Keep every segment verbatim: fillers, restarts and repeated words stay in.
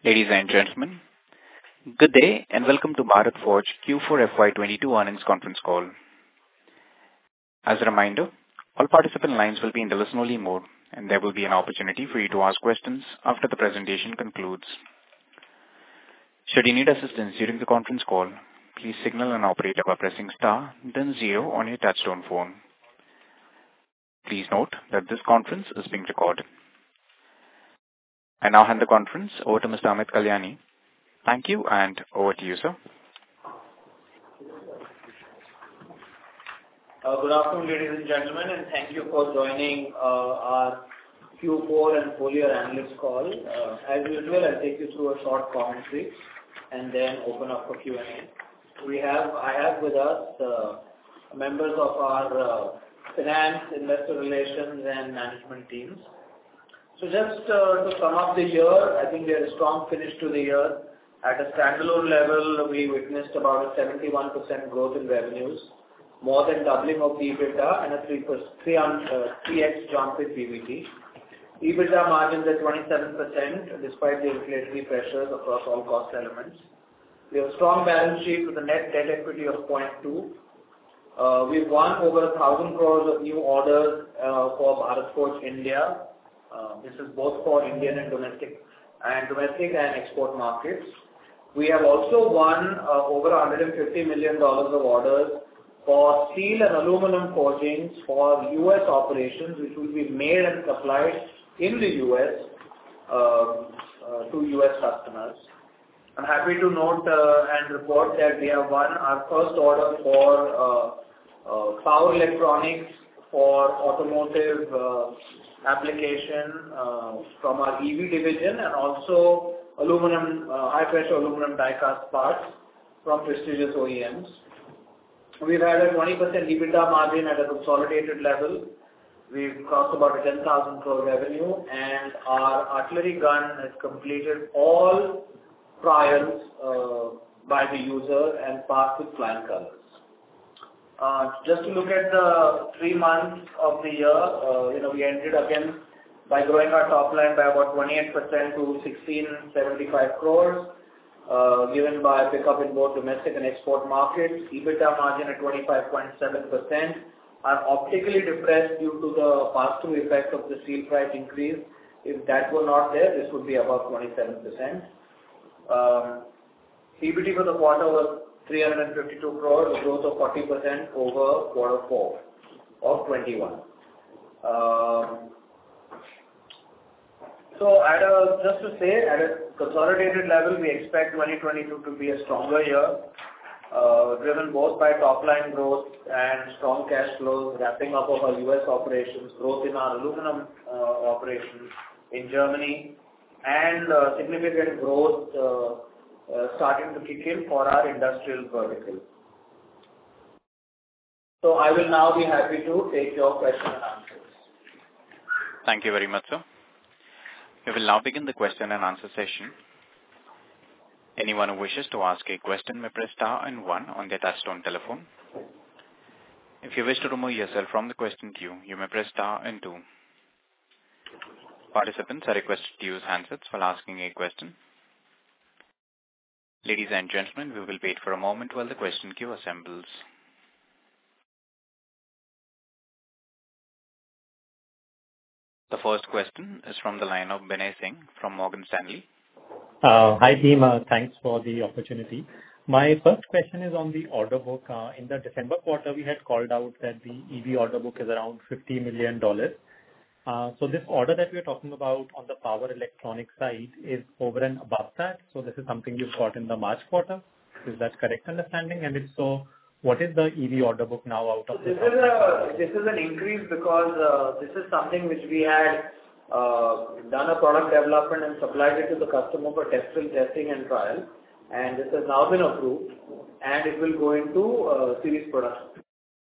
Ladies and gentlemen, good day and welcome to Bharat Forge Q four F Y twenty-two earnings conference call. As a reminder, all participant lines will be in the listen-only mode, and there will be an opportunity for you to ask questions after the presentation concludes. Should you need assistance during the conference call, please signal an operator by pressing star, then zero on your touchtone phone. Please note that this conference is being recorded. I now hand the conference over to Mister Amit Kalyani. Thank you, and over to you, sir. Uh, good afternoon, ladies and gentlemen, and thank you for joining uh, our Q four and full year analyst call. Uh, as usual, I'll take you through a short commentary and then open up for Q and A. We have, I have with us uh, members of our uh, finance, investor relations, and management teams. So just uh, to sum up the year, I think we had a strong finish to the year. At a standalone level, we witnessed about a seventy-one percent growth in revenues, more than doubling of the EBITDA and a three x jump in P B T. EBITDA margins at twenty-seven percent despite the inflationary pressures across all cost elements. We have a strong balance sheet with a net debt equity of zero point two. Uh, we've won over one thousand crores of new orders uh, for Bharat Forge India. Uh, this is both for Indian and domestic and domestic and export markets. We have also won uh, over one hundred fifty million dollars of orders for steel and aluminum forgings for U S operations, which will be made and supplied in the U S uh, uh, to U S customers. I'm happy to note uh, and report that we have won our first order for uh, uh, power electronics for automotive uh, application uh, from our E V division, and also aluminum, uh, high pressure aluminum die cast parts from prestigious O E Ms. We've had a twenty percent EBITDA margin at a consolidated level. We've crossed about a ten thousand crore revenue, and our artillery gun has completed all trials uh, by the user and passed with flying colors. Uh, just to look at the three months of the year, uh, you know, we ended again by growing our top line by about twenty-eight percent to sixteen seventy-five crores, uh, given by a pickup in both domestic and export markets. EBITDA margin at twenty-five point seven percent are optically depressed due to the pass-through effect of the steel price increase. If that were not there, this would be about twenty-seven percent. Um, P B T for the quarter was three hundred fifty-two crores, a growth of forty percent over quarter four of twenty-one. Um, so at a, just to say, at a consolidated level, we expect twenty twenty-two to be a stronger year, uh, driven both by top line growth and strong cash flows, wrapping up of our U S operations, growth in our aluminum uh, operations in Germany, and uh, significant growth uh, Uh, starting to kick in for our industrial vertical. So I will now be happy to take your questions and answers. Thank you very much, sir. We will now begin the question and answer session. Anyone who wishes to ask a question may press star and one on their touchtone telephone. If you wish to remove yourself from the question queue, you may press star and two. Participants are requested to use handsets while asking a question. Ladies and gentlemen, we will wait for a moment while the question queue assembles. The first question is from the line of Binay Singh from Morgan Stanley. Uh, hi team, uh, thanks for the opportunity. My first question is on the order book. Uh, in the December quarter, we had called out that the E V order book is around fifty million dollars. Uh, so this order that we're talking about on the power electronic side is over and above that. So this is something you've got in the March quarter. Is that correct understanding? And if so, what is the E V order book now out of this? This is a, this is an increase because uh, this is something which we had uh, done a product development and supplied it to the customer for test field testing and trial. And this has now been approved and it will go into uh, series production.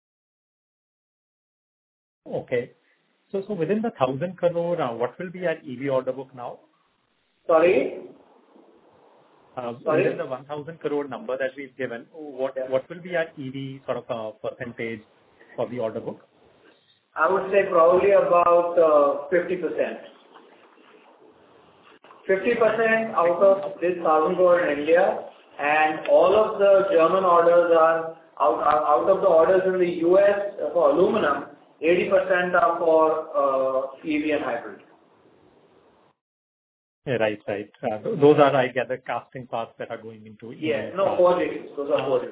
Okay. So, so within the thousand crore, uh, what will be our E V order book now? Sorry? Uh, Sorry? Within the one thousand crore number that we've given, what Yeah. what will be our E V sort of uh, percentage for the order book? I would say probably about uh, fifty percent. fifty percent out of this one thousand crore in India, and all of the German orders are out, out of the orders in the U S for aluminum, eighty percent are for uh, E V and hybrid. Yeah, right, right. Uh, th- those are, I gather, casting parts that are going into E V. Yeah, no, forgings. Those are forgings.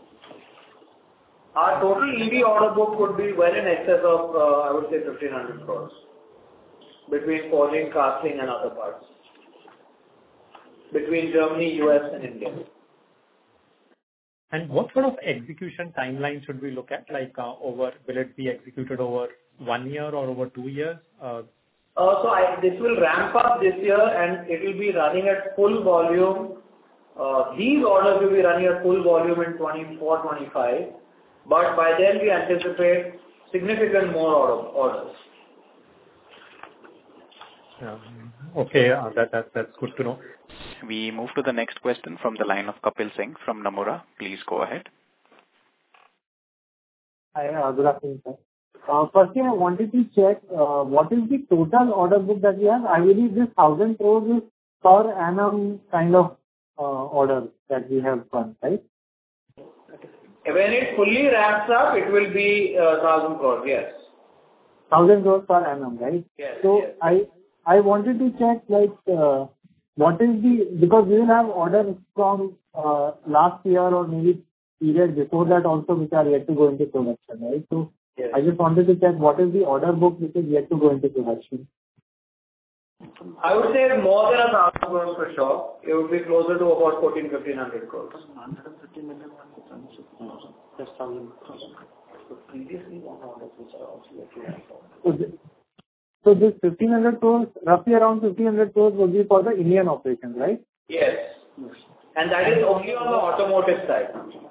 Our total E V order book would be well in excess of, uh, I would say, fifteen hundred crores between forging, casting, and other parts. Between Germany, U S, and India. And what sort of execution timeline should we look at? Like, uh, over, will it be executed over one year or over two years? Uh, Uh, so I, this will ramp up this year and it will be running at full volume. Uh, these orders will be running at full volume in twenty-four twenty-five, but by then we anticipate significant more order, orders. um, okay, uh, that, that that's good to know. We move to the next question from the line of Kapil Singh from Nomura. Please go ahead. Hi, uh, good afternoon, sir. Uh, Firstly, I wanted to check uh, what is the total order book that we have. I believe this one thousand crores is per annum kind of uh, order that we have won, right? When it fully ramps up, it will be uh, one thousand crores, yes. one thousand crores per annum, right? Yes. So yes. I I wanted to check, like, uh, what is the... Because we will have orders from uh, last year or maybe period before that also, which are yet to go into production, right? So Yes. I just wanted to check what is the order book which is yet to go into production. I would say more than one thousand crores for sure. It would be closer to about fourteen fifteen hundred crores. So this, so this fifteen hundred crores, roughly around fifteen hundred crores will be for the Indian operations, right? Yes. And that is only on the automotive side.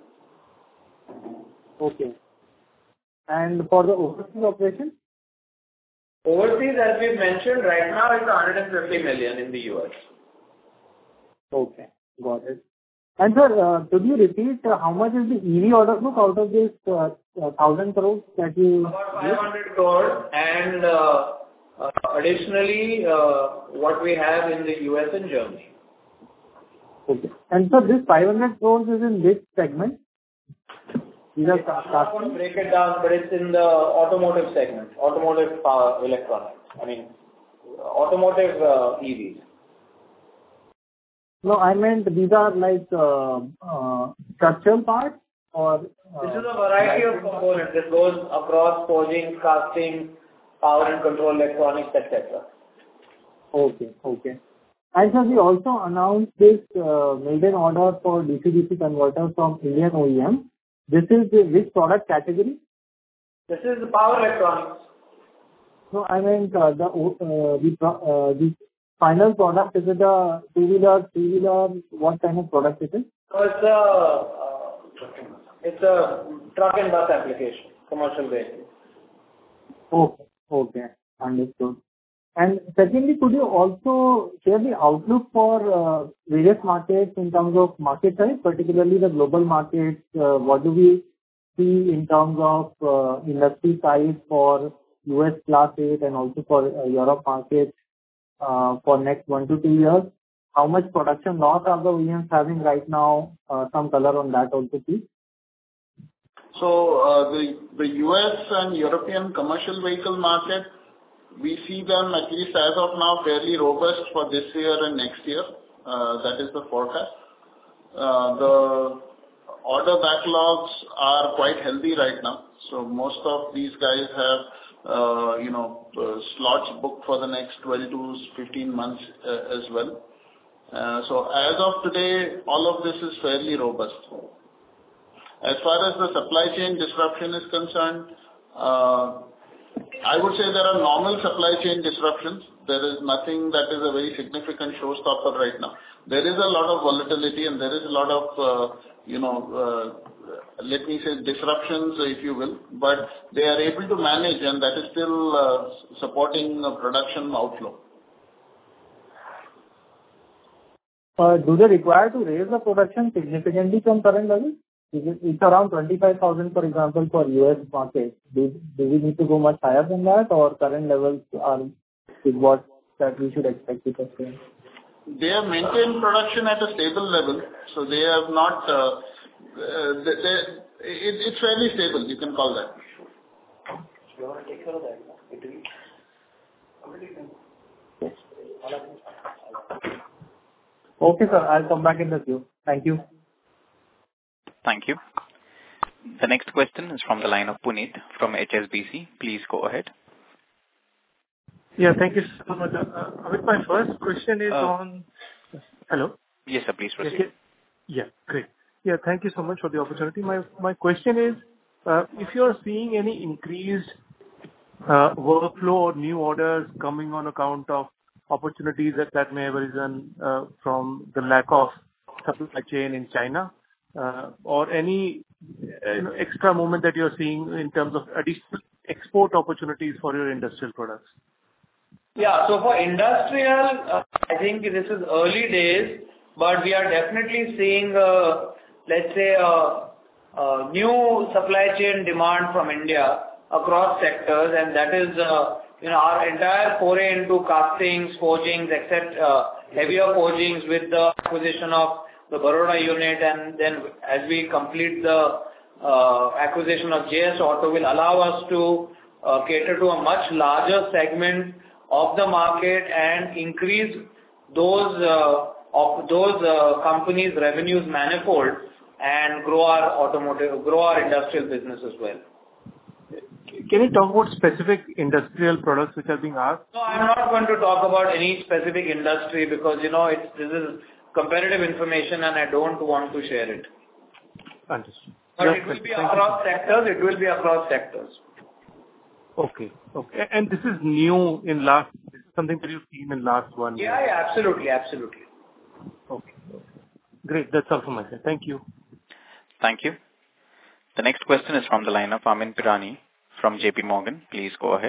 Okay. And for the overseas operations? Overseas, as we've mentioned, right now it's one hundred fifty million in the U S. Okay, got it. And sir, uh, could you repeat uh, how much is the E V order book out of this uh, uh, one thousand crores that you... About five hundred crores, and uh, uh, additionally, uh, what we have in the U S and Germany. Okay. And sir, this five hundred crores is in which segment? These are I'm not going to break it down, but it's in the automotive segment, automotive power electronics. I mean, automotive uh, E Vs. No, I meant these are like uh, uh, structural parts or... Uh, This is a variety of components. This goes across forging, casting, power and control electronics, et cetera. Okay, okay. And sir, we also announced this uh, maiden order for D C D C converter from Indian O E M. This is the which product category? This is the power electronics. No, I meant uh, the uh, the pro- uh, the final product. Is it a two-wheeler, three-wheeler? What kind of product it is? So it's a, uh, it's a truck and bus application, commercial vehicle. Okay, okay, understood. And secondly, could you also share the outlook for uh, various markets in terms of market size, particularly the global markets? Uh, what do we see in terms of uh, industry size for U S Class eight and also for uh, Europe markets uh, for next one to two years? How much production loss are the O E Ms having right now? Uh, some color on that also, please. So uh, the the U S and European commercial vehicle market, we see them, at least as of now, fairly robust for this year and next year. Uh, that is the forecast. Uh, the order backlogs are quite healthy right now. So most of these guys have, uh, you know, uh, slots booked for the next twelve to fifteen months uh, as well. Uh, so as of today, all of this is fairly robust. As far as the supply chain disruption is concerned, uh, I would say there are normal supply chain disruptions. There is nothing that is a very significant showstopper right now. There is a lot of volatility and there is a lot of, uh, you know, uh, let me say disruptions, if you will, but they are able to manage, and that is still uh, supporting uh, production outflow. Uh, do they require to raise the production significantly from current levels? It's around twenty-five thousand, for example, for U S market. Do, do we need to go much higher than that, or current levels are is what that we should expect to sustain? they have maintained production at a stable level, so they have not, uh, uh, they, they, it, it's fairly stable, you can call that. You want to take care of that? It will. Okay, sir. I'll come back in the queue. Thank you. Thank you. The next question is from the line of Puneet from H S B C. Please go ahead. Yeah, thank you so much. Uh, Amit, my first question is Uh, on... Hello? Yes, sir, please proceed. Yes, yeah, great. Yeah, thank you so much for the opportunity. My my question is, uh, if you are seeing any increased uh, workflow or new orders coming on account of opportunities that that may have arisen uh, from the lack of supply chain in China, uh, or any uh, you know, extra movement that you're seeing in terms of additional export opportunities for your industrial products? Yeah. So for industrial, uh, I think this is early days, but we are definitely seeing, uh, let's say, a, a new supply chain demand from India across sectors, and that is, uh, you know, our entire foray into castings, forgings, et cetera, uh, heavier forgings with the acquisition of the Baroda unit, and then as we complete the uh, acquisition of J S Auto, will allow us to uh, cater to a much larger segment of the market and increase those uh, of those uh, companies' revenues manifold and grow our automotive, grow our industrial business as well. Can you talk about specific industrial products which are being asked? No, I'm not going to talk about any specific industry because, you know, it's, this is competitive information and I don't want to share it. Understood. But it will be across sectors, it will be across sectors. Okay. Okay. And this is new in last, this is something that you've seen in last one year? Yeah, yeah, absolutely, absolutely. Okay. Okay. Great. That's all from my side. Thank you. Thank you. The next question is from the line of Amyn Pirani from J P Morgan. Please go ahead.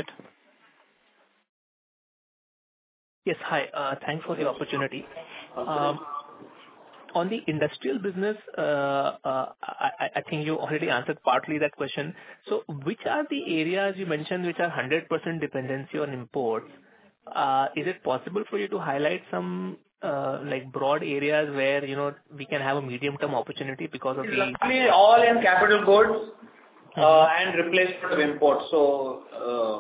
Yes, hi. Uh, Thanks for the opportunity. Um, On the industrial business, uh, uh, I I think you already answered partly that question. So which are the areas you mentioned which are one hundred percent dependency on imports? Uh, Is it possible for you to highlight some uh, like broad areas where, you know, we can have a medium-term opportunity because of the... Roughly all in capital goods uh, and replacement of imports. So, uh,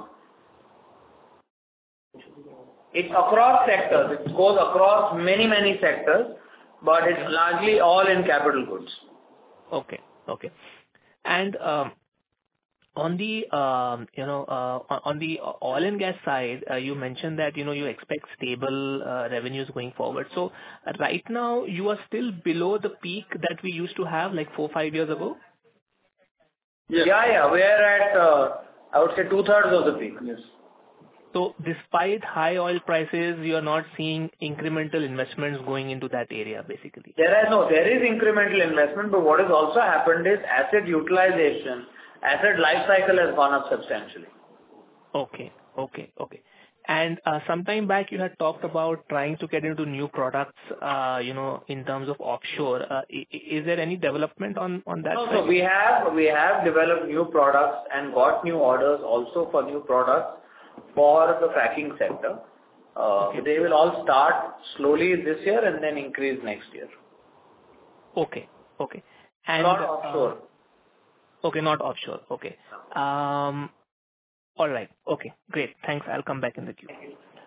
it's across sectors. It goes across many, many sectors, but it's largely all in capital goods. Okay. Okay. And um, on the um, you know uh, on on the oil and gas side, uh, you mentioned that, you know, you expect stable uh, revenues going forward. So uh, right now, you are still below the peak that we used to have, like four, five years ago? Yeah, yeah. We are at, uh, I would say, two-thirds of the peak. Yes. So despite high oil prices, you are not seeing incremental investments going into that area, basically? There is no, there is incremental investment, but what has also happened is asset utilization, asset life cycle has gone up substantially. Okay. Okay. Okay. And uh, sometime back, you had talked about trying to get into new products, uh, you know, in terms of offshore. Uh, i- i- Is there any development on on that No, side? so we have, we have developed new products and got new orders also for new products for the fracking sector. Uh, Okay. They will all start slowly this year and then increase next year. Okay. Okay. And, Not uh, offshore. Okay, not offshore. Okay. Um. All right. Okay, great. Thanks. I'll come back in the queue.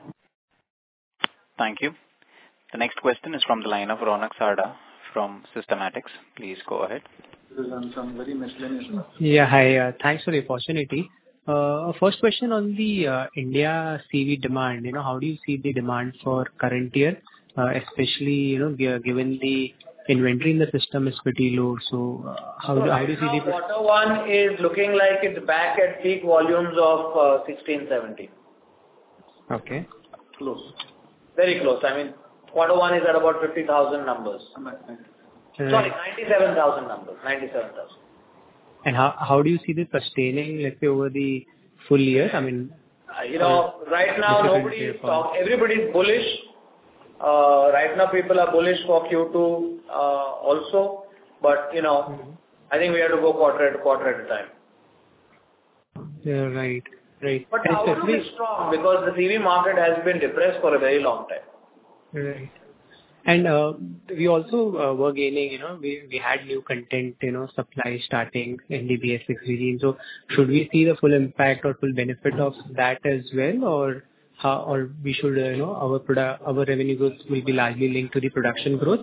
Thank you. The next question is from the line of Ronak Sarda from Systematics. Please go ahead. This is on some very miscellaneous. Yeah, hi. uh, Thanks for the opportunity. Uh, First question on the uh, India C V demand. You know, how do you see the demand for current year, uh, especially, you know, gi- given the inventory in the system is pretty low. So, uh, how So do how right do you see now, the... quarter one is looking like it's back at peak volumes of uh, sixteen, seventeen. Okay. Close. Very close. I mean, quarter one is at about fifty thousand numbers. Sorry, Right. ninety-seven thousand numbers. ninety-seven thousand. And how how do you see this sustaining, let's say, over the full year? I mean, Uh, You know, right now, difficult to nobody say is for- talk. Everybody's bullish. Uh, Right now, people are bullish for Q two uh, also. But, you know, Mhm. I think we have to go quarter at quarter at a time. yeah, right. Right. But the And outlook especially- is strong because the C V market has been depressed for a very long time. Right. And uh, we also uh, were gaining, you know, we, we had new content, you know, supply starting in the B S six regime. So should we see the full impact or full benefit of that as well, or how, or we should, uh, you know, our product, our revenue growth will be largely linked to the production growth?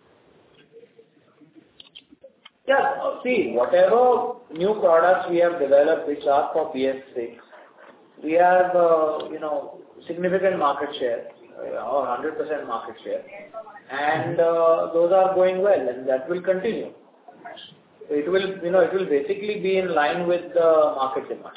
Yeah. See, whatever new products we have developed which are for B S six, we have, uh, you know, significant market share, uh, or one hundred percent market share. And uh, those are going well, and that will continue. It will, you know, it will basically be in line with the market demand.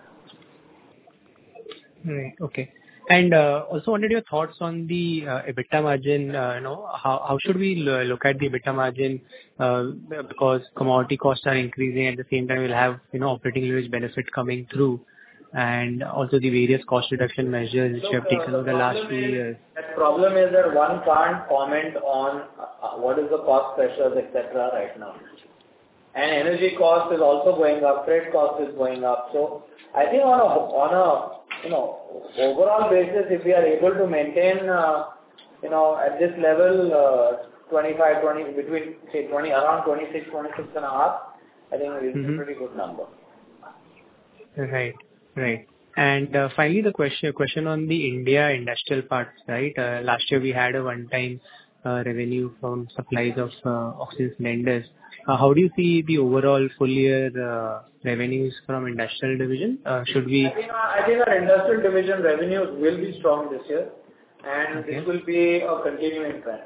Right. Okay. And uh, also wanted your thoughts on the uh, EBITDA margin. Uh, you know, how how should we l- look at the EBITDA margin? Uh, because commodity costs are increasing, at the same time we'll have, you know, operating leverage benefit coming through, and also the various cost reduction measures which So, you have taken uh, over the last problem two is- years. The problem is that one can't comment on uh, what is the cost pressures, et cetera right now. And energy cost is also going up, freight cost is going up. So I think on a, on a, you know, overall basis, if we are able to maintain, uh, you know, at this level, uh, twenty-five, twenty, between, say, twenty, around twenty-six, twenty-six and a half, I think it's Mhm. a pretty good number. Right. Right. And uh, finally, the question question on the India industrial parts, right? Uh, Last year we had a one-time uh, revenue from supplies of uh, oxygen cylinders. Uh, How do you see the overall full year uh, revenues from industrial division? Uh, Should we... I think, our- I think our industrial division revenues will be strong this year, and Okay. this will be a continuing trend.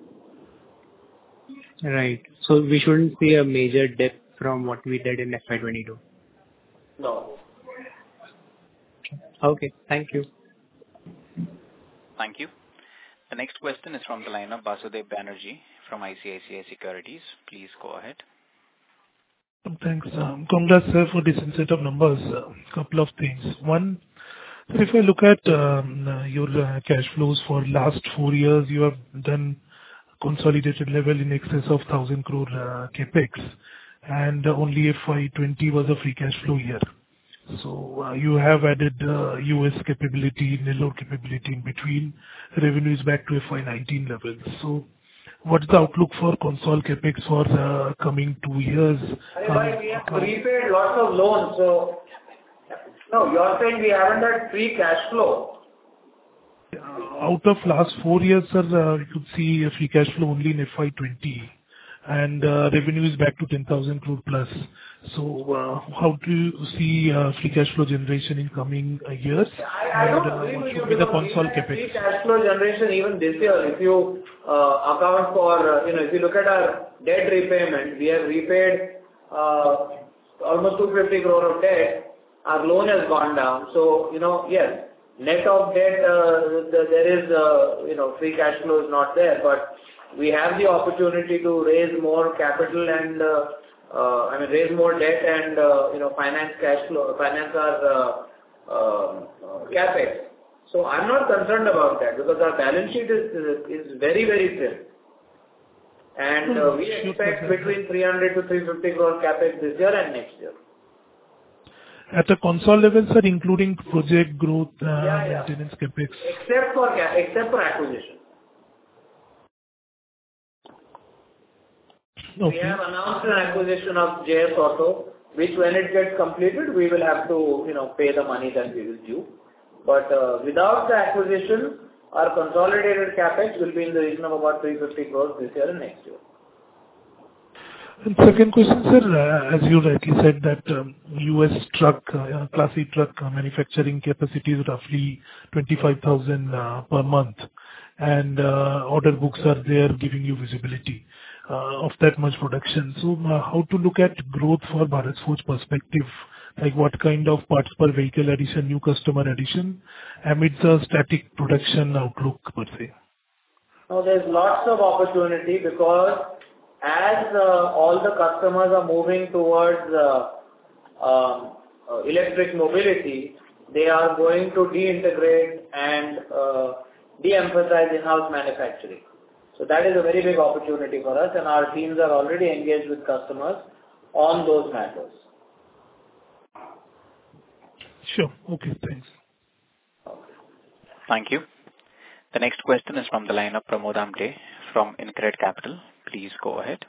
Right. So we shouldn't see a major dip from what we did in F Y twenty-two. No. Okay. Thank you. Thank you. The next question is from the line of Basudeb Banerjee from I C I C I Securities. Please go ahead. Thanks. Um, Congrats, sir, for this set of numbers. Uh, Couple of things. One, so if I look at um, uh, your uh, cash flows for last four years, you have done consolidated level in excess of one thousand crore uh, CapEx, and uh, only F Y twenty was a free cash flow year. So uh, you have added uh, U S capability, Nellore capability in between, revenues back to F Y nineteen levels. So what's the outlook for consol CapEx for the coming two years? But we have prepaid lots of loans, so no, you're saying we haven't had free cash flow. Out of last four years, sir, uh, you could see a free cash flow only in F Y twenty, and uh, revenue is back to ten thousand crore plus. So, uh, how do you see uh, free cash flow generation in coming uh, years? I, I don't And, uh, agree what with you should be the because we consol had free CapEx? cash flow generation even this year. If you uh, account for, uh, you know, if you look at our debt repayment, we have repaid uh, almost two hundred fifty crore of debt. Our loan has gone down. So, you know, yes, net of debt, uh, the, there is, uh, you know, free cash flow is not there, but we have the opportunity to raise more capital and, uh, uh, I mean, raise more debt and, uh, you know, finance cash flow, finance our uh, uh, uh, CapEx. So I'm not concerned about that because our balance sheet is, is, is very, very thin. And uh, we expect between three hundred to three hundred fifty crore CapEx this year and next year. At a consol level, sir, including project growth, uh, Yeah, yeah. maintenance CapEx. Except for ca- except for acquisition. We Okay. have announced an acquisition of J S Auto, which when it gets completed, we will have to, you know, pay the money that we will due. But uh, without the acquisition, our consolidated CapEx will be in the region of about three hundred fifty crores this year and next year. And second question, sir, uh, as you rightly said that um, U S truck, uh, Class eight truck uh, manufacturing capacity is roughly twenty-five thousand uh, per month, and uh, order books are there giving you visibility uh, of that much production. So uh, how to look at growth for Bharat Forge perspective, like what kind of parts per vehicle addition, new customer addition, amidst a static production outlook per se? Now there's lots of opportunity because as uh, all the customers are moving towards uh, um, uh, electric mobility, they are going to deintegrate and uh, de-emphasize in-house manufacturing. So that is a very big opportunity for us, and our teams are already engaged with customers on those matters. Sure. Okay, thanks. Thank you. The next question is from the line of Pramod Amte from InCred Capital. Please go ahead.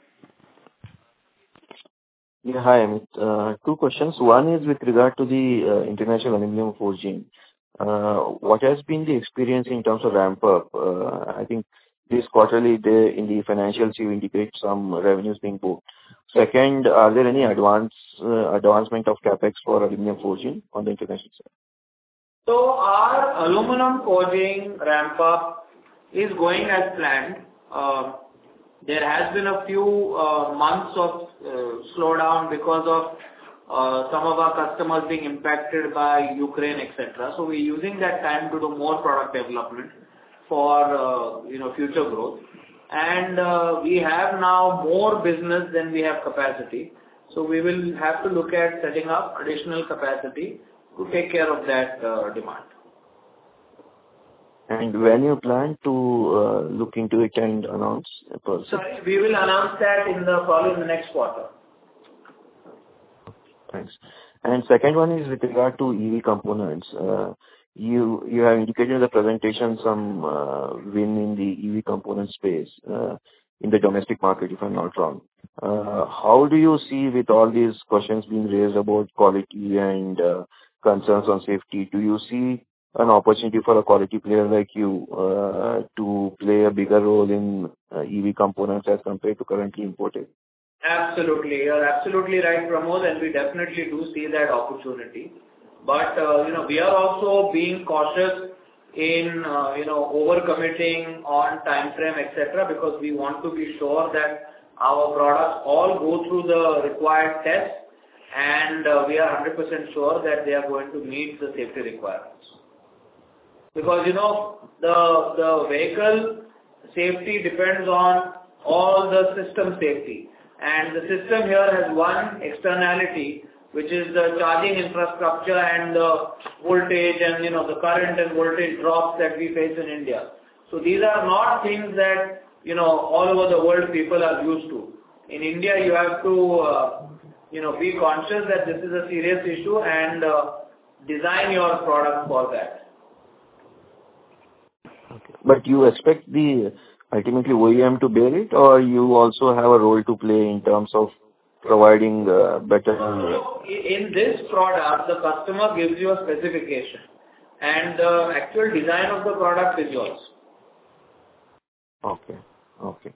Yeah, hi, Amit. Uh, Two questions. One is with regard to the uh, international aluminum forging. Uh, What has been the experience in terms of ramp-up? Uh, I think this quarterly, they, in the financials, you indicate some revenues being booked. Second, are there any advance uh, advancement of CapEx for aluminum forging on the international side? So our aluminum forging ramp-up is going as planned. Uh, There has been a few uh, months of uh, slowdown because of uh, some of our customers being impacted by Ukraine, et cetera. So we're using that time to do more product development for uh, you know future growth. And uh, we have now more business than we have capacity. So we will have to look at setting up additional capacity to take care of that uh, demand. And when you plan to uh, look into it and announce? Sorry, we will announce that in the probably in the next quarter. Thanks. And second one is with regard to E V components. Uh, you you have indicated in the presentation some uh, win in the E V component space uh, in the domestic market, if I'm not wrong. Uh, how do you see with all these questions being raised about quality and uh, concerns on safety? Do you see an opportunity for a quality player like you uh, to play a bigger role in uh, E V components as compared to currently imported? Absolutely. You're absolutely right, Pramod, and we definitely do see that opportunity. But, uh, you know, we are also being cautious in, uh, you know, overcommitting on time frame, et cetera, because we want to be sure that our products all go through the required tests, and uh, we are one hundred percent sure that they are going to meet the safety requirements. Because, you know, the, the vehicle safety depends on all the system safety. And the system here has one externality, which is the charging infrastructure and the voltage and, you know, the current and voltage drops that we face in India. So these are not things that, you know, all over the world people are used to. In India, you have to, uh, you know, be conscious that this is a serious issue and uh, design your product for that. But you expect the ultimately O E M to bear it, or you also have a role to play in terms of providing uh, better... So in this product, the customer gives you a specification and the actual design of the product is yours. Okay, okay.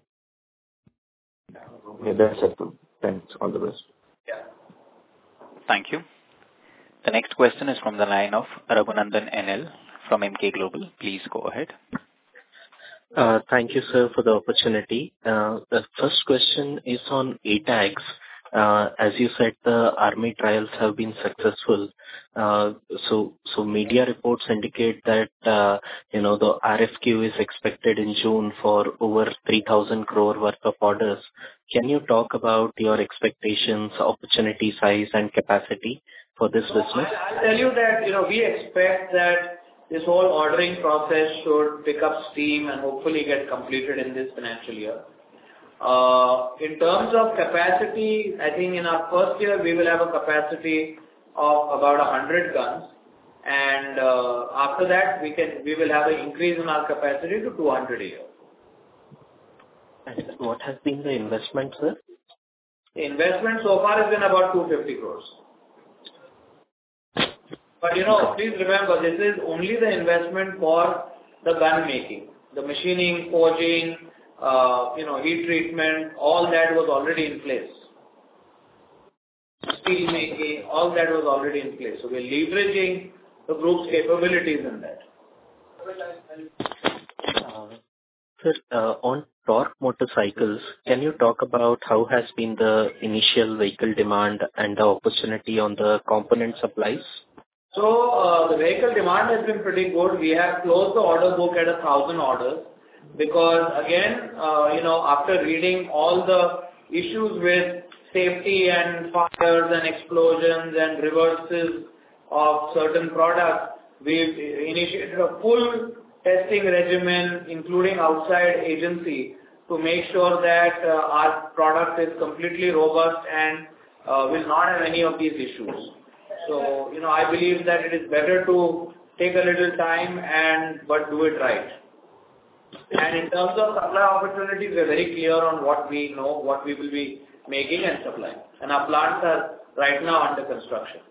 Okay, that's helpful. Thanks. All the best. Yeah. Thank you. The next question is from the line of Raghunandan N L from Emkay Global. Please go ahead. Uh, Thank you, sir, for the opportunity. Uh, The first question is on A TAGS. Uh, As you said, the Army trials have been successful. Uh, So so media reports indicate that, uh, you know, the R F Q is expected in June for over three thousand crore worth of orders. Can you talk about your expectations, opportunity size, and capacity for this business? I'll tell you that, you know, we expect that this whole ordering process should pick up steam and hopefully get completed in this financial year. Uh, in terms of capacity, I think in our first year we will have a capacity of about one hundred guns, and uh, after that we can we will have an increase in our capacity to two hundred a year. And what has been the investment, sir? The investment so far has been about two hundred fifty crores. But, you know, please remember, this is only the investment for the gun making. The machining, forging, uh, you know, heat treatment, all that was already in place. Steel making, all that was already in place. So we're leveraging the group's capabilities in that. Uh, Sir, uh, on Tork motorcycles, can you talk about how has been the initial vehicle demand and the opportunity on the component supplies? So, uh, the vehicle demand has been pretty good. We have closed the order book at a thousand orders because, again, uh, you know, after reading all the issues with safety and fires and explosions and reverses of certain products, we've initiated a full testing regimen, including outside agency, to make sure that uh, our product is completely robust and uh, will not have any of these issues. So, you know, I believe that it is better to take a little time and but do it right. And in terms of supply opportunities, we're very clear on what we know, what we will be making and supplying. And our plants are right now under construction.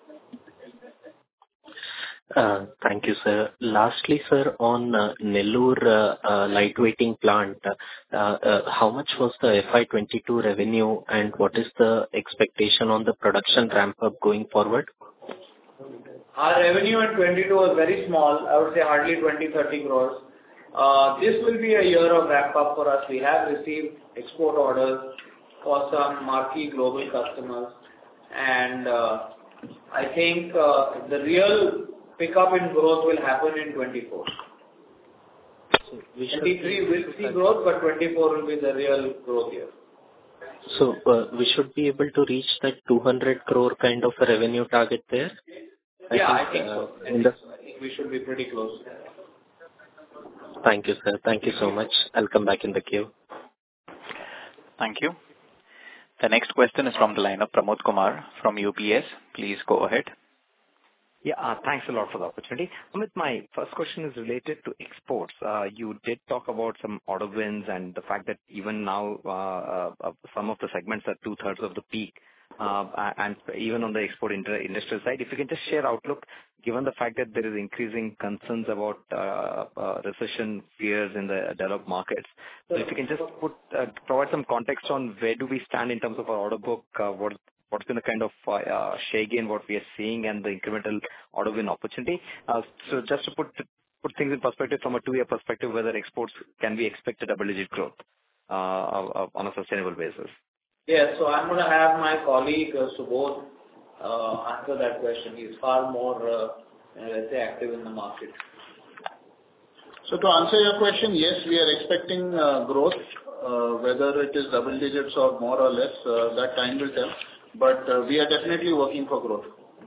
Uh, Thank you, sir. Lastly, sir, on uh, Nellore uh, uh, lightweighting plant, uh, uh, how much was the F Y twenty-two revenue, and what is the expectation on the production ramp-up going forward? Our revenue in twenty-two was very small. I would say hardly twenty, thirty crores. Uh, This will be a year of ramp-up for us. We have received export orders for some marquee global customers, and uh, I think uh, the real pickup in growth will happen in twenty-four. So we should twenty-three will see growth, but twenty-four will be the real growth year. So uh, we should be able to reach that two hundred crore kind of a revenue target there? Yeah, I think, I think uh, so. I in think the- so. I think we should be pretty close. Thank you, sir. Thank you so much. I'll come back in the queue. Thank you. The next question is from the line of Pramod Kumar from U B S. Please go ahead. Yeah, uh, thanks a lot for the opportunity. Amit, my first question is related to exports. Uh, You did talk about some order wins and the fact that even now, uh, uh, some of the segments are two-thirds of the peak, uh, and even on the export inter- industrial side. If you can just share outlook, given the fact that there is increasing concerns about uh, uh, recession fears in the developed markets. So if you can just put uh, provide some context on where do we stand in terms of our order book, uh, what what's been the kind of uh, share gain what we are seeing and the incremental order win opportunity. Uh, So just to put put things in perspective from a two-year perspective, whether exports can we expect a double-digit growth uh, uh, on a sustainable basis? Yes. So I'm going to have my colleague, uh, Subodh, uh, answer that question. He's far more, uh, let's say, active in the market. So to answer your question, yes, we are expecting uh, growth, uh, whether it is double digits or more or less, uh, that time will tell. But uh, we are definitely working for growth.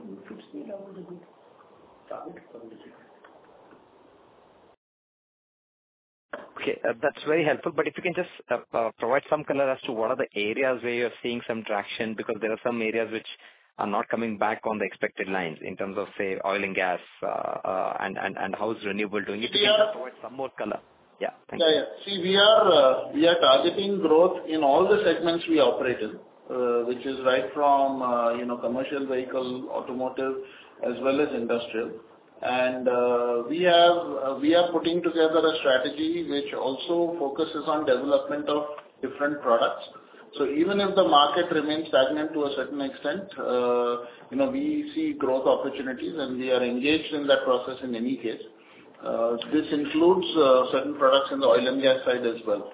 Okay, uh, that's very helpful. But if you can just uh, uh, provide some color as to what are the areas where you're seeing some traction, because there are some areas which are not coming back on the expected lines in terms of, say, oil and gas, uh, uh, and, and, and how is renewable doing? If you can just provide some more color. Yeah, thank Yeah, you. yeah. See, we are uh, we are targeting growth in all the segments we operate in, uh, which is right from uh, you know commercial vehicle, automotive, as well as industrial. And uh, we have uh, we are putting together a strategy which also focuses on development of different products. So even if the market remains stagnant to a certain extent, uh, you know we see growth opportunities, and we are engaged in that process in any case. Uh, this includes uh, certain products in the oil and gas side as well.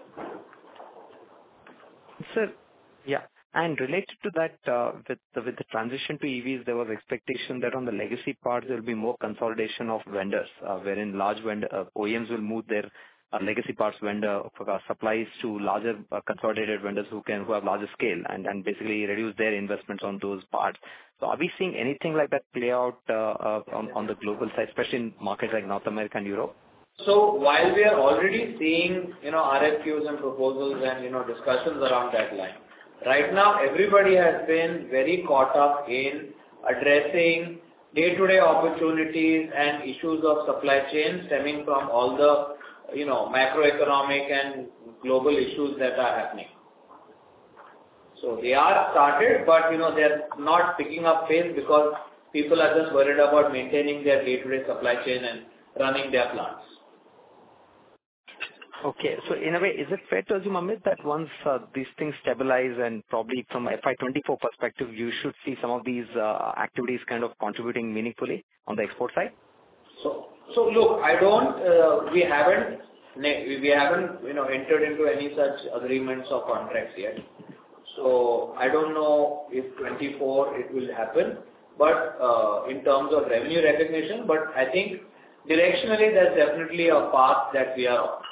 Sir, yeah. And related to that, uh, with the with the transition to E Vs, there was expectation that on the legacy parts, there will be more consolidation of vendors, uh, wherein large vendor uh, O E Ms will move their uh, legacy parts vendor uh, supplies to larger uh, consolidated vendors who can who have larger scale and and basically reduce their investments on those parts. So are we seeing anything like that play out uh, uh, on on the global side, especially in markets like North America and Europe? So while we are already seeing, you know, R F Qs and proposals and, you know, discussions around that line, right now everybody has been very caught up in addressing day-to-day opportunities and issues of supply chain stemming from all the, you know, macroeconomic and global issues that are happening. So they are started, but, you know, they're not picking up pace because people are just worried about maintaining their day-to-day supply chain and running their plants. Okay. So in a way, is it fair to assume, Amit, that once uh, these things stabilize and probably from F Y twenty-four perspective, you should see some of these uh, activities kind of contributing meaningfully on the export side? So, so look, I don't, uh, we haven't, we haven't, you know, entered into any such agreements or contracts yet. So I don't know if twenty-four it will happen, but uh, in terms of revenue recognition, but I think directionally there's definitely a path that we are on.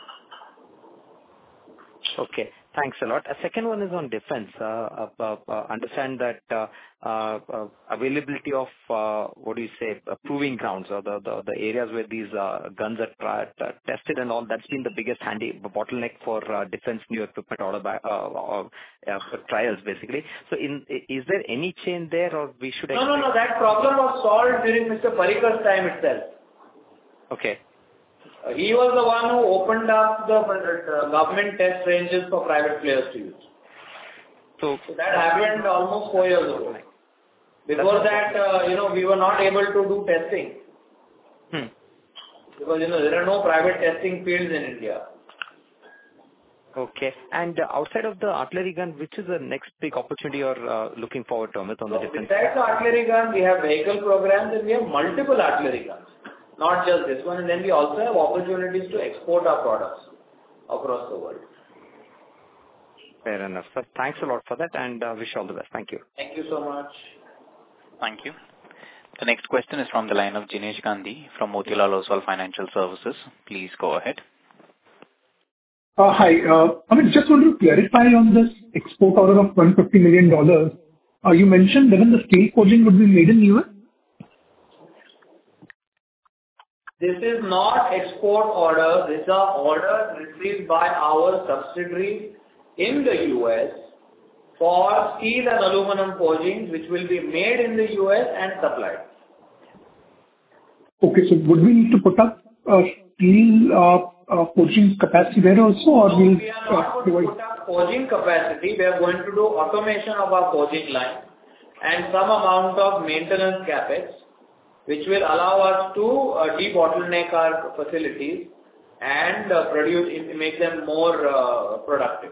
Okay. Thanks a lot. A second one is on defense. Uh, uh, uh, uh, understand that uh, uh, uh, availability of, uh, what do you say, uh, proving grounds or the, the, the areas where these uh, guns are tried, uh, tested and all, that's been the biggest handy bottleneck for uh, defense new equipment order by, uh, uh, uh, trials basically. So in, is there any change there or we should expect... No, no, no, that problem was solved during Mister Parrikar's time itself. Okay. Uh, he was the one who opened up the uh, government test ranges for private players to use. So, so that happened almost four years ago. Before that, uh, you know, we were not able to do testing. Hmm. Because, you know, there are no private testing fields in India. Okay. And uh, outside of the artillery gun, which is the next big opportunity you're uh, looking forward to, Amit, on So the defense? besides the artillery gun, we have vehicle programs and we have multiple artillery guns. Not just this one. And then we also have opportunities to export our products across the world. Fair enough, sir. Thanks a lot for that and uh, wish you all the best. Thank you. Thank you so much. Thank you. The next question is from the line of Jinesh Gandhi from Motilal Oswal Financial Services. Please go ahead. Uh, hi. Uh, I mean, just want to clarify on this export order of one hundred fifty million dollars. Uh, you mentioned that the steel forging would be made in U S? This is not export order. These are orders received by our subsidiaries in the U S for steel and aluminum forgings which will be made in the U S and supplied. Okay, so would we need to put up uh, steel uh, uh, forging capacity there also, or no, will we are not uh, going to put up forging capacity. We are going to do automation of our forging line and some amount of maintenance capex, which will allow us to uh, debottleneck our facilities and uh, produce, make them more uh, productive.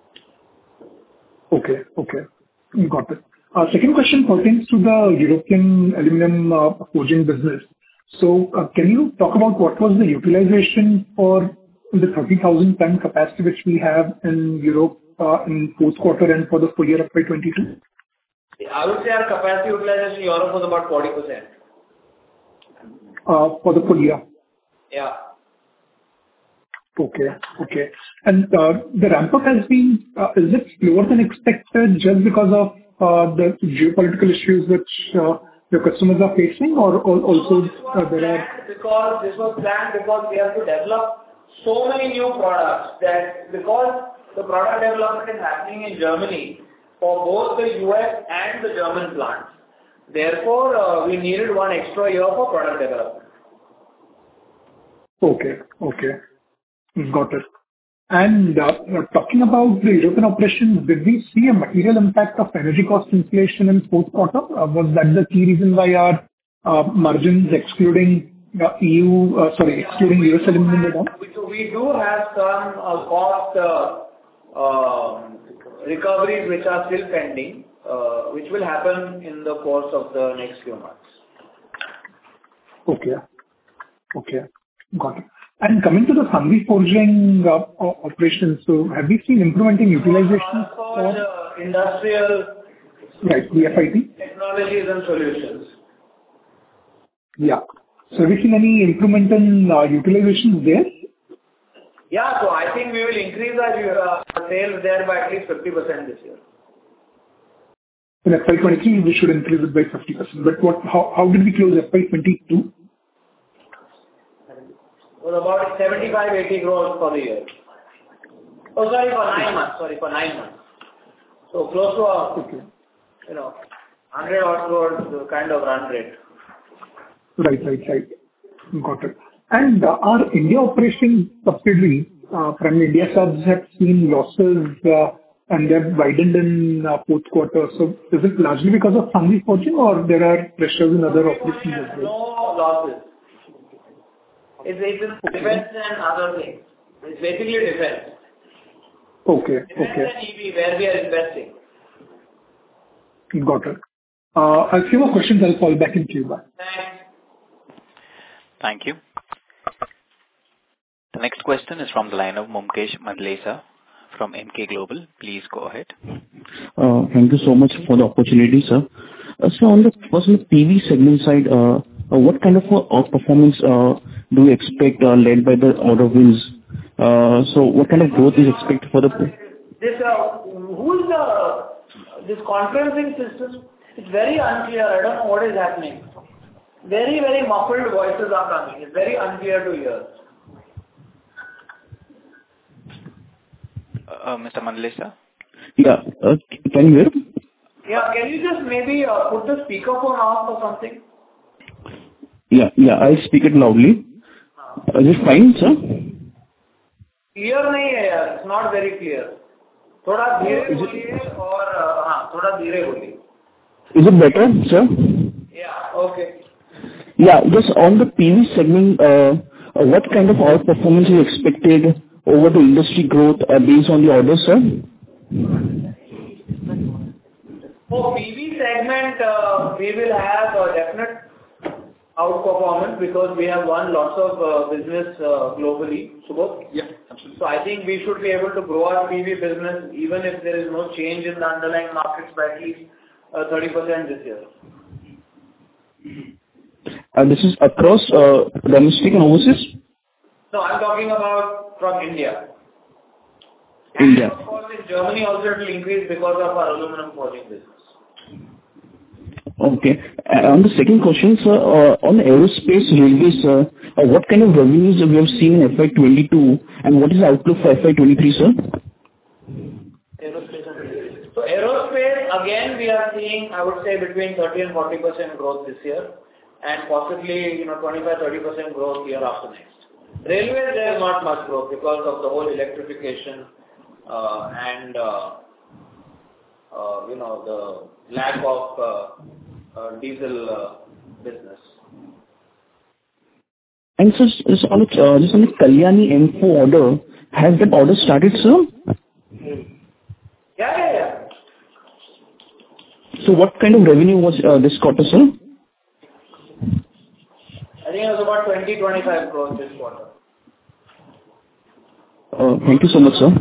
Okay, okay, got it. Uh, second question pertains to the European aluminum uh, forging business. So, uh, can you talk about what was the utilization for the thirty thousand ton capacity which we have in Europe uh, in fourth quarter and for the full year of twenty twenty-two? I would say our capacity utilization in Europe was about forty percent. Uh, for the full year? Yeah. Okay, okay. And uh, the ramp-up has been, uh, is it slower than expected just because of uh, the geopolitical issues which uh, your customers are facing, or also uh, there are... Because this was planned because we have to develop so many new products that because the product development is happening in Germany for both the U S and the German plants. Therefore, uh, we needed one extra year for product development. Okay, okay. Got it. And uh, talking about the European operations, did we see a material impact of energy cost inflation in fourth quarter? Uh, was that the key reason why our uh, margins excluding uh, E U, uh, sorry, excluding U S aluminum were down? So we do have some uh, cost uh, uh, recoveries which are still pending, uh, which will happen in the course of the next few months. Okay. Okay. Got it. And coming to the Sanghvi forging uh, operations, so have we seen improvement in utilization for uh, industrial right, the F I T? Technologies and solutions? Yeah. So have we seen any improvement in uh, utilization there? Yeah, so I think we will increase our uh, sales there by at least fifty percent this year. In F Y twenty-three, we should increase it by fifty percent. But what? How, how did we close F Y twenty-two? It was about seventy-five, eighty crores for the year. Oh, sorry, for nine months. Sorry, for nine months. So close to a, okay. you know, one hundred odd crores kind of run rate. Right, right, right. Got it. And uh, our India operation subsidiary, uh, from India subs have seen losses uh, and they have widened in uh, fourth quarter. So is it largely because of Sanghvi forging or there are pressures in other operations as well? No losses. It's, it's defense and other things. It's basically defense. Okay, defense okay. and E V where we are investing. Got it. Uh, I have few more questions. I'll fall back into you. Thanks. Thank you. The next question is from the line of Mumkesh Mandlesa from Emkay Global. Please go ahead. Uh, thank you so much for the opportunity, sir. Uh, so on the first on the P V segment side, uh, uh, what kind of uh, outperformance uh, do you expect uh, led by the order wins? Uh, so what kind of growth is expected for the... This, uh, who is the, this conferencing system? It's very unclear. I don't know what is happening. Very, very muffled voices are coming. It's very unclear to hear. Uh, Mister Mandlesa? Yeah, uh, can you hear? Yeah, can you just maybe uh, put the speakerphone off or something? Yeah, yeah, I'll speak it loudly. Is it fine, sir? Clear नहीं है यार. It's not very clear. थोड़ा धीरे बोलिए और हाँ थोड़ा धीरे बोलिए. Is it better, sir? Yeah. Okay. Yeah. Just on the P V segment, uh, uh, what kind of outperformance is expected over the industry growth uh, based on the orders, sir? For P V segment, uh, we will have a definite outperformance because we have won lots of uh, business uh, globally. Subodh? Yeah, absolutely. So I think we should be able to grow our P V business even if there is no change in the underlying markets by at least uh, thirty percent this year. And this is across uh, domestic and overseas? No, I'm talking about from India. India. And of course in Germany also it will increase because of our aluminum forging business. Okay. Uh, on the second question, sir, uh, on the aerospace railways, uh, uh, what kind of revenues we have seen in F Y twenty-two and what is the outlook for F Y twenty-three, sir? Aerospace and railways. So aerospace, again, we are seeing, I would say, between thirty and forty percent growth this year and possibly, you know, twenty-five to thirty percent growth year after next. Railways, there is not much growth because of the whole electrification uh, and, uh, uh, you know, the lack of uh, uh, diesel uh, business. And so, just on the, uh, just on the Kalyani M four order, has that order started, sir? Yeah, yeah, yeah. So what kind of revenue was uh, this quarter, sir? I think it was about twenty to twenty-five crores this quarter. Uh, thank you so much, sir.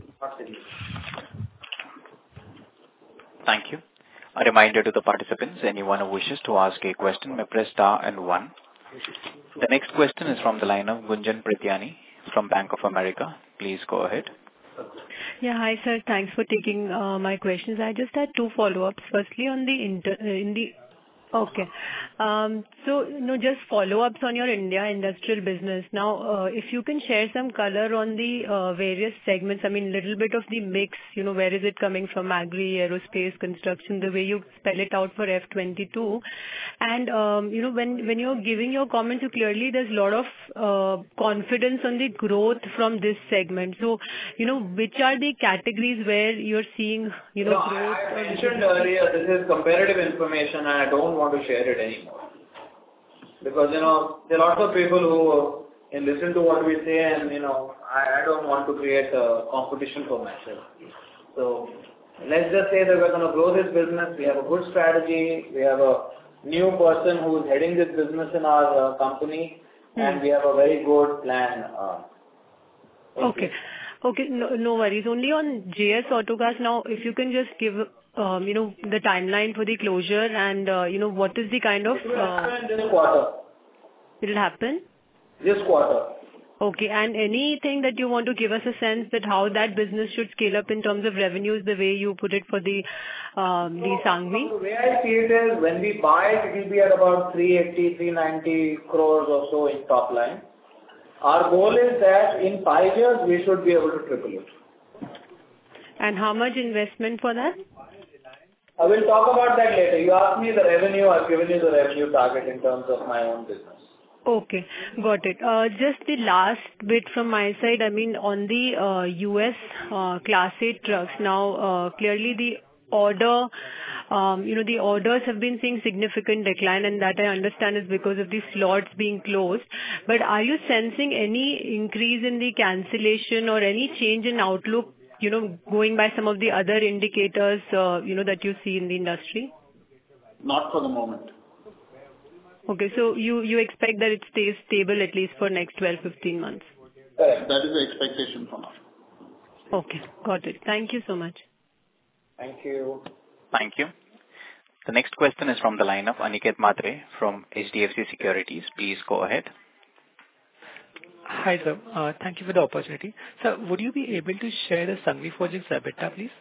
Thank you. A reminder to the participants, anyone who wishes to ask a question may press star and one. The next question is from the line of Gunjan Prithyani from Bank of America. Please go ahead. Yeah, hi sir. Thanks for taking uh, my questions. I just had two follow-ups. Firstly, on the inter, uh, in the okay, um, so you know, just follow-ups on your India industrial business. Now, uh, if you can share some color on the uh, various segments. I mean, little bit of the mix. You know, where is it coming from? Agri, aerospace, construction. The way you spell it out for F twenty-two, and um, you know, when when you're giving your comments, you clearly there's a lot of uh, confidence on the growth from this segment. So, you know, which are the categories where you're seeing, you know, no, growth? I, I mentioned earlier, this is comparative information and I don't want to share it anymore. Because, you know, there are lots of people who uh, listen to what we say and, you know, I, I don't want to create a competition for myself. So, let's just say that we're going to grow this business, we have a good strategy, we have a new person who is heading this business in our uh, company, hmm. and we have a very good plan. Uh, okay. Okay, no, no worries. Only on J S Autocast now, if you can just give, um, you know, the timeline for the closure and, uh, you know, what is the kind of... It will happen uh, this quarter. It will happen? This quarter. Okay, and anything that you want to give us a sense that how that business should scale up in terms of revenues, the way you put it for the, um, the so, Sanghvi? The way I see it is, when we buy it, it will be at about three eighty, three ninety crores or so in top line. Our goal is that in five years, we should be able to triple it. And how much investment for that? I will talk about that later. You asked me the revenue, I've given you the revenue target in terms of my own business. Okay, got it. Uh, just the last bit from my side, I mean, on the uh, U S uh, Class eight trucks, now uh, clearly the order, um, you know, the orders have been seeing significant decline, and that I understand is because of the slots being closed. But are you sensing any increase in the cancellation or any change in outlook, you know, going by some of the other indicators, uh, you know, that you see in the industry? Not for the moment. Okay, so you, you expect that it stays stable at least for next twelve to fifteen months? Correct. That is the expectation for now. Okay, got it. Thank you so much. Thank you. Thank you. The next question is from the line of Aniket Mhatre from H D F C Securities. Please go ahead. Hi, sir. Uh, thank you for the opportunity. Sir, would you be able to share the Sanghvi Forgings EBITDA, please?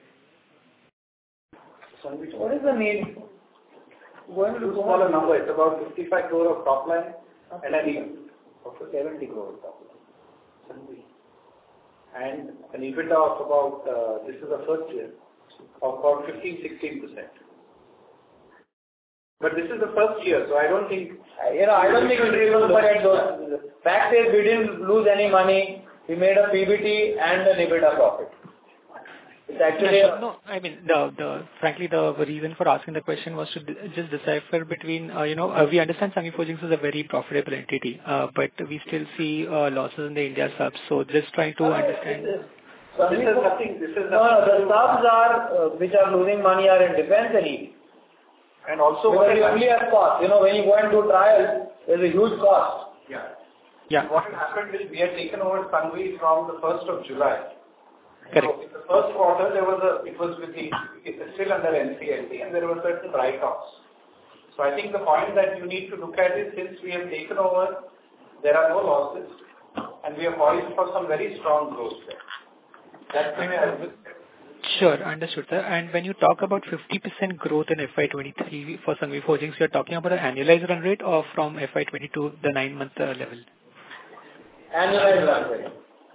What is the need? Going to smaller number, it's about fifty-five crore of top line and an E of seventy crore of top line. And an EBITDA of about, uh, this is the first year, of about fifteen to sixteen percent. But this is the first year, so I don't think... You know, I don't think we should even look at those. The fact is, we didn't lose any money. We made a P B T and an EBITDA profit. It's actually... Yes, no, I mean, the, the, frankly, the reason for asking the question was to d- just decipher between, uh, you know, uh, we understand Sanghvi Forgings is a very profitable entity, uh, but we still see uh, losses in the India subs. So just trying to understand. So this is nothing, this is no, no, the subs are, uh, which are losing money are in defense and E V. And also... Because you only have cost. You know, when you go and do trials, there's a huge cost. Yeah. Yeah. What had happened is we had taken over Sanghvi from the first of July. Correct. So in the first quarter, there was a, it was with the, it is still under N C L T and there were certain write-offs. So I think the point that you need to look at is since we have taken over, there are no losses and we are poised for some very strong growth there. That's the way I would. Sure, understood, sir. And when you talk about fifty percent growth in F Y twenty-three for Sanghvi Forgings, you are talking about an annualized run rate or from F Y twenty-two, the nine-month uh, level? Annualized run rate.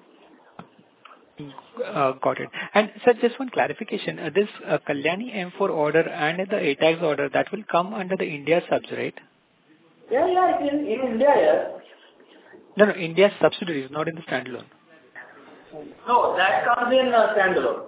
Uh, got it. And sir, just one clarification. Uh, this uh, Kalyani M four order and the A TAGS order, that will come under the India subs, right? Yeah, yeah, it's in, in India, yeah. No, no, India subsidiaries, not in the standalone. No, that comes in uh, standalone.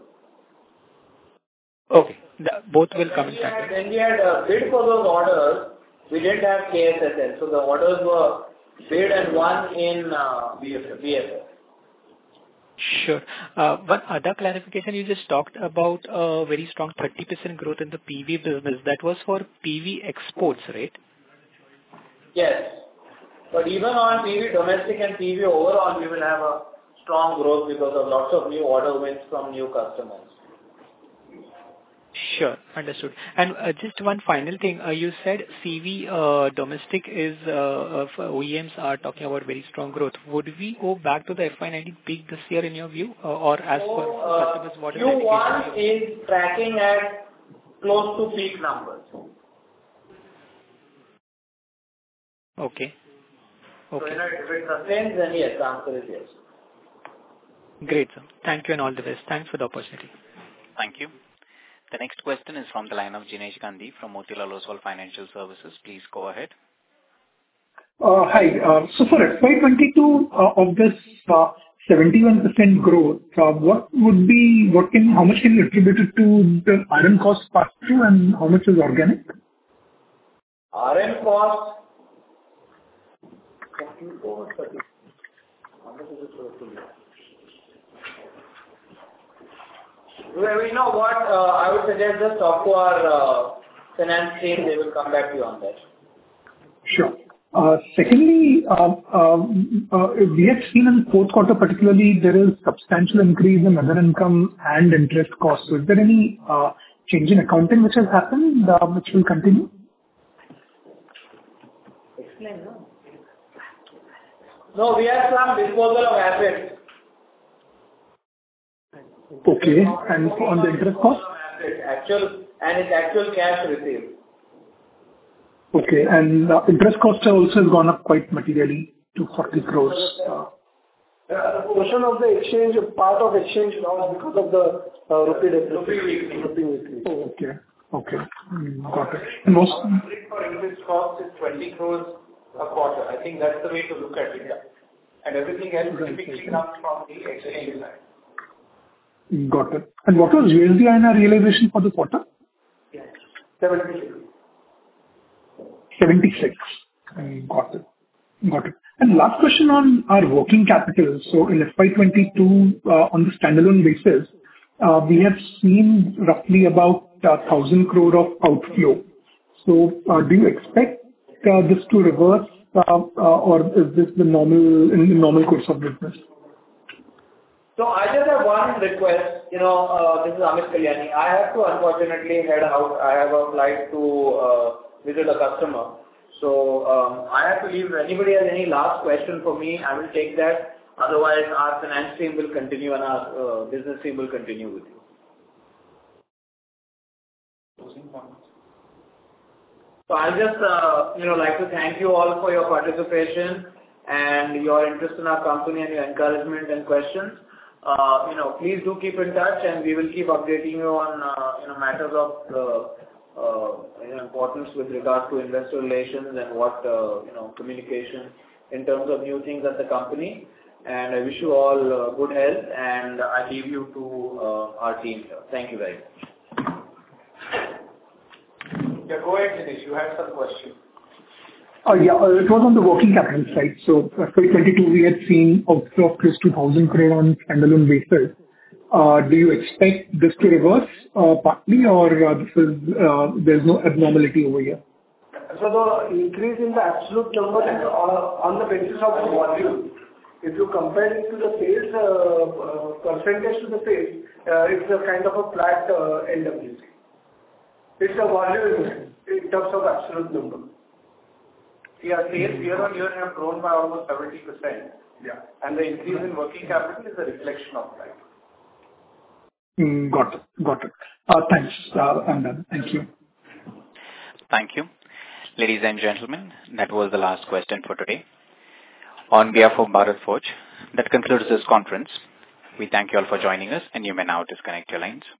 Okay. The, both will come in standalone. When we had uh, bid for those orders, we didn't have K S S L. So the orders were bid and won in uh, B F S. Sure. Uh, one other clarification, you just talked about a very strong thirty percent growth in the P V business. That was for P V exports, right? Yes. But even on P V domestic and P V overall, we will have a strong growth because of lots of new order wins from new customers. Sure, understood. And uh, just one final thing, uh, you said C V uh, domestic is, uh, of O E Ms are talking about very strong growth. Would we go back to the F Y nineteen peak this year in your view? Uh, or as so, per uh, customers, what is Q one is tracking at close to peak numbers. Okay. Okay. So, you know, if it sustains, then yes, the answer is yes. Great, sir. Thank you and all the best. Thanks for the opportunity. Thank you. The next question is from the line of Jinesh Gandhi from Motilal Oswal Financial Services. Please go ahead. Uh, hi. Uh, so for F Y twenty-two, uh, of this uh, seventy-one percent growth, uh, what would be, what can, how much can you attribute it to the iron cost pass-through and how much is organic? Iron cost, how much is it total? Well, you know what, uh, I would suggest just talk to our uh, finance team, they will come back to you on that. Sure. Uh, secondly, uh, um, uh, we have seen in the fourth quarter particularly, there is substantial increase in other income and interest costs. So is there any uh, change in accounting which has happened, uh, which will continue? Explain, no? No, we have some disposal of assets. Okay, and on the interest cost? Actual, and it's actual cash received. Okay, and uh, interest cost also has gone up quite materially to forty crores. Uh, The portion of the exchange, part of exchange loss because of the uh, rupee depreciation. Rupee weekly. Oh, okay, okay, mm, got it. And most for interest cost is twenty crores a quarter. I think that's the way to look at it. And everything else typically comes from the exchange side. Got it. And what was U S D I N R realization for the quarter? seventy-six. seventy-six. Got it. Got it. And last question on our working capital. So in F Y twenty-two, uh, on the standalone basis, uh, we have seen roughly about uh, one thousand crore of outflow. So uh, do you expect uh, this to reverse, uh, uh, or is this the normal, in the normal course of business? So I just have one request, you know, uh, this is Amit Kalyani. I have to unfortunately head out. I have a flight to uh, visit a customer. So um, I have to leave. If anybody has any last question for me, I will take that. Otherwise, our finance team will continue and our uh, business team will continue with you. So I'll just, uh, you know, like to thank you all for your participation and your interest in our company and your encouragement and questions. Uh, you know, please do keep in touch and we will keep updating you on, uh, you know, matters of uh, uh, you know, importance with regard to investor relations and what, uh, you know, communication in terms of new things at the company. And I wish you all uh, good health, and I leave you to uh, our team here. Thank you very much. Yeah, go ahead, Dinesh. You had some question. Uh, yeah, uh, it was on the working capital side. So F Y twenty-two, we had seen outflow of close to one thousand crore on standalone basis. Uh, do you expect this to reverse uh, partly, or uh, this is uh, there's no abnormality over here? So the increase in the absolute number is uh, on the basis of the volume. If you compare it to the sales uh, uh, percentage to the sales, uh, it's a kind of a flat uh, N W C. It's a volume in terms of absolute number. Yeah, sales year on year have grown by almost seventy percent. Yeah. And the increase in working capital is a reflection of that. Mm, got it. Got it. Uh, thanks. Uh, I'm done. Thank you. Thank you. Ladies and gentlemen, that was the last question for today. On behalf of Bharat Forge, that concludes this conference. We thank you all for joining us, and you may now disconnect your lines.